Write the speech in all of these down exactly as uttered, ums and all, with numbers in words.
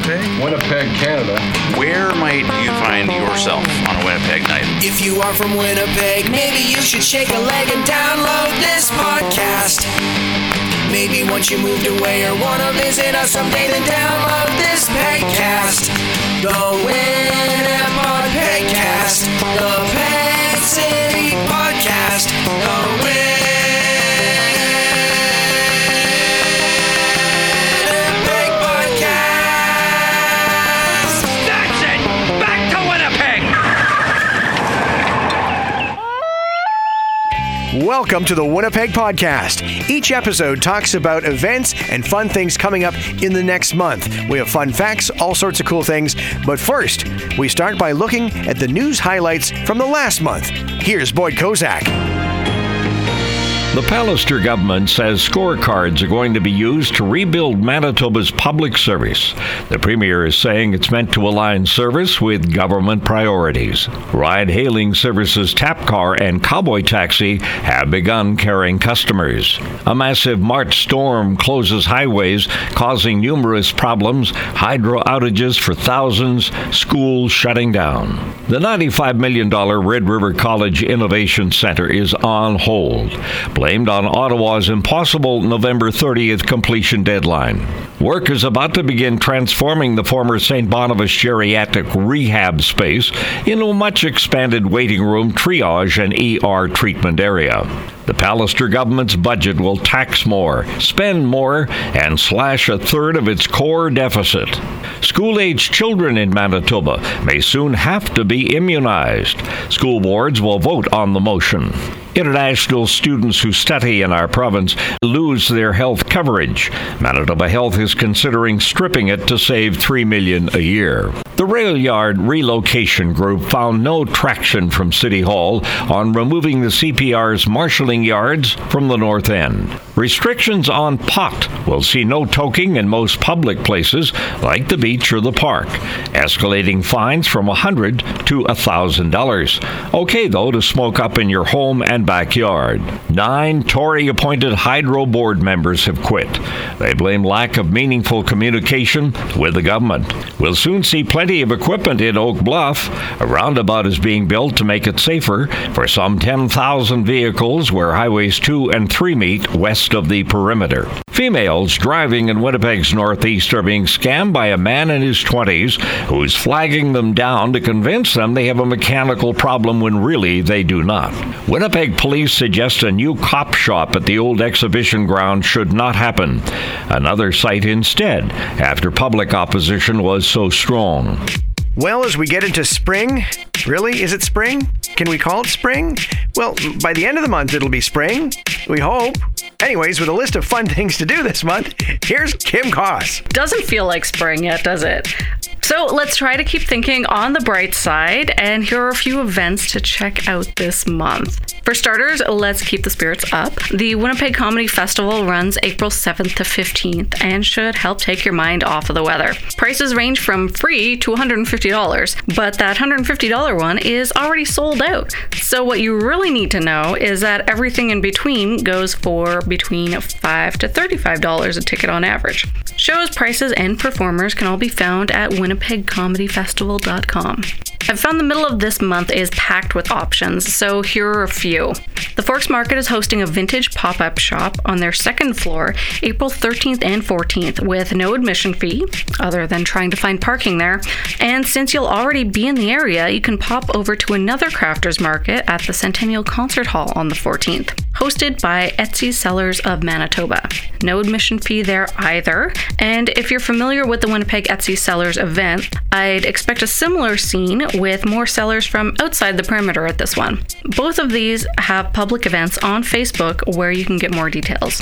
Winnipeg? Winnipeg, Canada. Where might you find yourself on a Winnipeg night? If you are from Winnipeg, maybe you should shake a leg and download this podcast. Maybe once you moved away or want to visit us someday, then download this Pegcast. The Winnipeg Pegcast. The Peg City Podcast. The Winnipeg Podcast. That's it! Back to Winnipeg! Welcome to the Winnipeg Podcast. Each episode talks about events and fun things coming up in the next month. We have fun facts, all sorts of cool things. But first, we start by looking at the news highlights from the last month. Here's Boyd Kozak. The Pallister government says scorecards are going to be used to rebuild Manitoba's public service. The Premier is saying it's meant to align service with government priorities. Ride-hailing services Tapcar and Cowboy Taxi have begun carrying customers. A massive March storm closes highways, causing numerous problems, hydro outages for thousands, schools shutting down. The ninety-five million dollars Red River College Innovation Center is on hold, blamed on Ottawa's impossible November thirtieth completion deadline. Work is about to begin transforming the former Saint Boniface Geriatric Rehab space into a much expanded waiting room, triage, and E R treatment area. The Pallister government's budget will tax more, spend more, and slash a third of its core deficit. School-aged children in Manitoba may soon have to be immunized. School boards will vote on the motion. International students who study in our province lose their health coverage. Manitoba Health is considering stripping it to save three million dollars a year. The Rail Yard Relocation Group found no traction from City Hall on removing the C P R's marshalling yards from the north end. Restrictions on pot will see no toking in most public places like the beach or the park, escalating fines from one hundred dollars to one thousand dollars. Okay, though, to smoke up in your home and backyard. Nine Tory-appointed Hydro board members have quit. They blame lack of meaningful communication with the government. We'll soon see plenty of equipment in Oak Bluff. A roundabout is being built to make it safer for some ten thousand vehicles where highways two and three meet west of the perimeter. Females driving in Winnipeg's northeast are being scammed by a man in his twenties who's flagging them down to convince them they have a mechanical problem when really they do not. Winnipeg police suggest a new cop shop at the old exhibition ground should not happen. Another site instead, after public opposition was so strong. Well, as we get into spring, really? Is it spring? Can we call it spring? Well, by the end of the month, it'll be spring. We hope. Anyways, with a list of fun things to do this month, here's Kim Koss. Doesn't feel like spring yet, does it? So let's try to keep thinking on the bright side, and here are a few events to check out this month. For starters, let's keep the spirits up. The Winnipeg Comedy Festival runs April seventh to fifteenth and should help take your mind off of the weather. Prices range from free to one hundred fifty dollars, but that one hundred fifty dollars one is already sold out. So what you really need to know is that everything in between goes for between five to thirty-five dollars a ticket on average. Shows, prices, and performers can all be found at winnipeg comedy festival dot com. I've found the middle of this month is packed with options, so here are a few. The Forks Market is hosting a vintage pop-up shop on their second floor, April thirteenth and fourteenth, with no admission fee, other than trying to find parking there. And since you'll already be in the area, you can pop over to another crafters market at the Centennial Concert Hall on the fourteenth, hosted by Etsy Sellers of Manitoba. No admission fee there either. And if you're familiar with the Winnipeg Etsy Sellers event, I'd expect a similar scene with more sellers from outside the perimeter at this one. Both of these have public events on Facebook where you can get more details.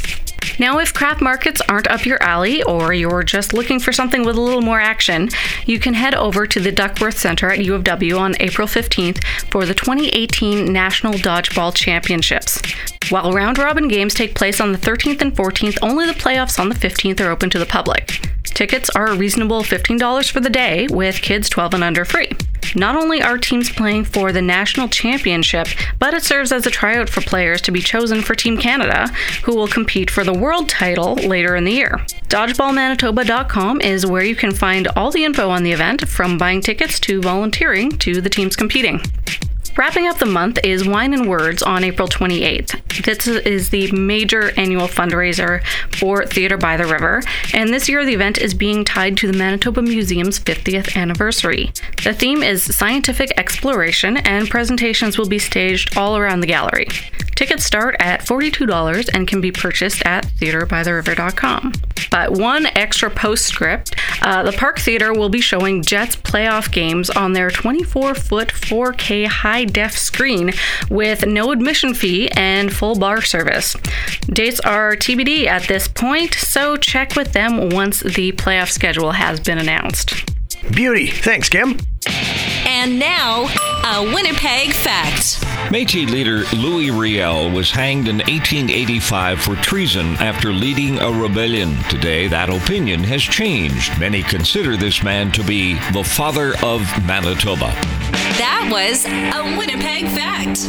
Now, if craft markets aren't up your alley, or you're just looking for something with a little more action, you can head over to the Duckworth Center at U of W on April fifteenth for the twenty eighteen National Dodgeball Championships. While round-robin games take place on the thirteenth and fourteenth, only the playoffs on the fifteenth are open to the public. Tickets are a reasonable fifteen dollars for the day, with kids twelve and under free. Not only are teams playing for the national championship, but it serves as a tryout for players to be chosen for Team Canada, who will compete for the world title later in the year. dodgeball manitoba dot com is where you can find all the info on the event, from buying tickets to volunteering to the teams competing. Wrapping up the month is Wine and Words on April twenty-eighth. This is the major annual fundraiser for Theatre by the River, and this year the event is being tied to the Manitoba Museum's fiftieth anniversary. The theme is scientific exploration, and presentations will be staged all around the gallery. Tickets start at forty-two dollars and can be purchased at theatre by the river dot com. But one extra postscript, uh, the Park Theatre will be showing Jets playoff games on their twenty-four foot four K high-def screen with no admission fee and full bar service. Dates are T B D at this point, so check with them once the playoff schedule has been announced. Beauty. Thanks, Kim. And now, a Winnipeg fact. Métis leader Louis Riel was hanged in eighteen eighty-five for treason after leading a rebellion. Today, that opinion has changed. Many consider this man to be the father of Manitoba. That was a Winnipeg fact.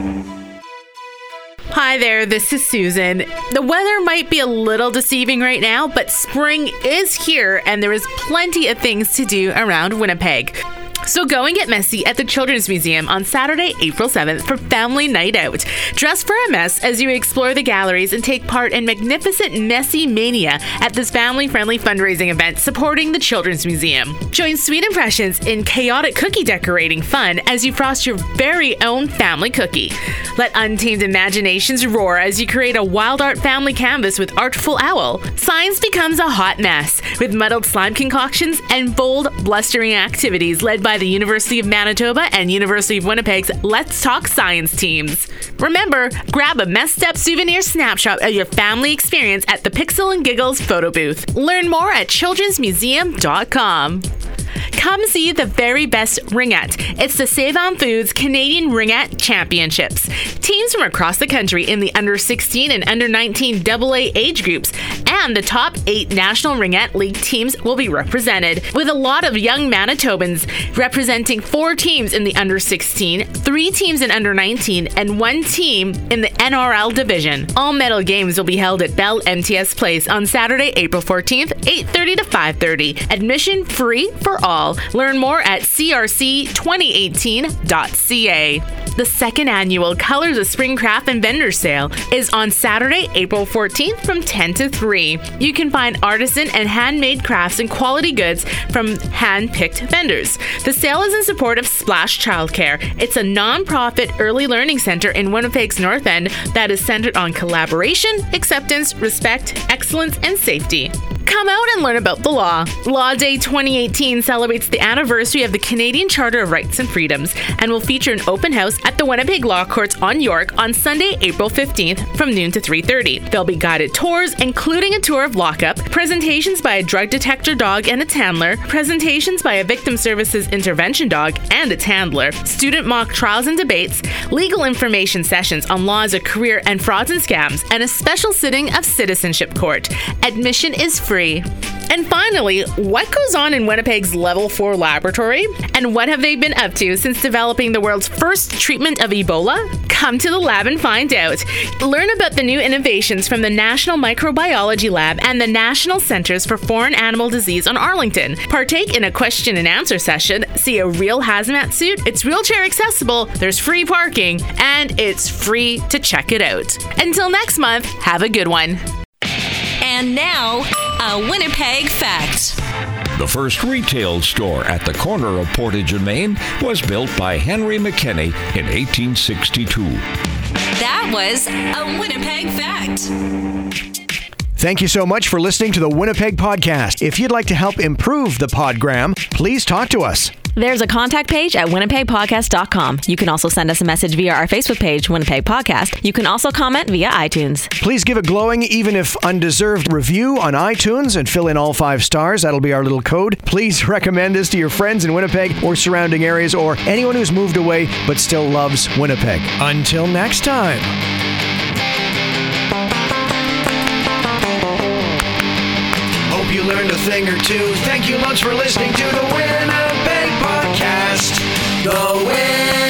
Hi there, this is Susan. The weather might be a little deceiving right now, but spring is here and there is plenty of things to do around Winnipeg. So go and get messy at the Children's Museum on Saturday, April seventh for Family Night Out. Dress for a mess as you explore the galleries and take part in magnificent Messy Mania at this family-friendly fundraising event supporting the Children's Museum. Join Sweet Impressions in chaotic cookie decorating fun as you frost your very own family cookie. Let untamed imaginations roar as you create a wild art family canvas with Artful Owl. Science becomes a hot mess with muddled slime concoctions and bold, blustering activities led by the University of Manitoba and University of Winnipeg's Let's Talk Science teams. Remember, grab a messed up souvenir snapshot of your family experience at the Pixel and Giggles photo booth. Learn more at children's museum dot com. Come see the very best ringette. It's the Save-On Foods Canadian Ringette Championships. Teams from across the country in the under sixteen and under nineteen double A age groups and the top eight National Ringette League teams will be represented, with a lot of young Manitobans representing four teams in the under sixteen, three teams in under nineteen, and one team in the N R L division. All medal games will be held at Bell M T S Place on Saturday, April fourteenth, eight thirty to five thirty. Admission free for all. Learn more at c r c twenty eighteen dot c a. The second annual Colors of Spring Craft and Vendor Sale is on Saturday, April fourteenth from ten to three. You can find artisan and handmade crafts and quality goods from hand-picked vendors. The sale is in support of Splash Childcare. It's a non-profit early learning center in Winnipeg's North End that is centered on collaboration, acceptance, respect, excellence, and safety. Come out and learn about the law. Law Day twenty eighteen celebrates the anniversary of the Canadian Charter of Rights and Freedoms and will feature an open house at the Winnipeg Law Courts on York on Sunday, April fifteenth from noon to three thirty. There'll be guided tours, including a tour of lockup, presentations by a drug detector dog and its handler, presentations by a victim services intervention dog and its handler, student mock trials and debates, legal information sessions on laws of career and frauds and scams, and a special sitting of Citizenship Court. Admission is free. And finally, what goes on in Winnipeg's Level four laboratory? And what have they been up to since developing the world's first treatment of Ebola? Come to the lab and find out. Learn about the new innovations from the National Microbiology Lab and the National Centers for Foreign Animal Disease on Arlington. Partake in a question and answer session, see a real hazmat suit, it's wheelchair accessible, there's free parking, and it's free to check it out. Until next month, have a good one. And now, a Winnipeg fact. The first retail store at the corner of Portage and Main was built by Henry McKinney in eighteen sixty-two. That was a Winnipeg fact. Thank you so much for listening to the Winnipeg Podcast. If you'd like to help improve the Podgram, please talk to us. There's a contact page at winnipeg podcast dot com. You can also send us a message via our Facebook page, Winnipeg Podcast. You can also comment via iTunes. Please give a glowing, even if undeserved, review on iTunes and fill in all five stars. That'll be our little code. Please recommend us to your friends in Winnipeg or surrounding areas, or anyone who's moved away but still loves Winnipeg. Until next time. Hope you learned a thing or two. Thank you loads for listening to the Winnipeg Podcast. The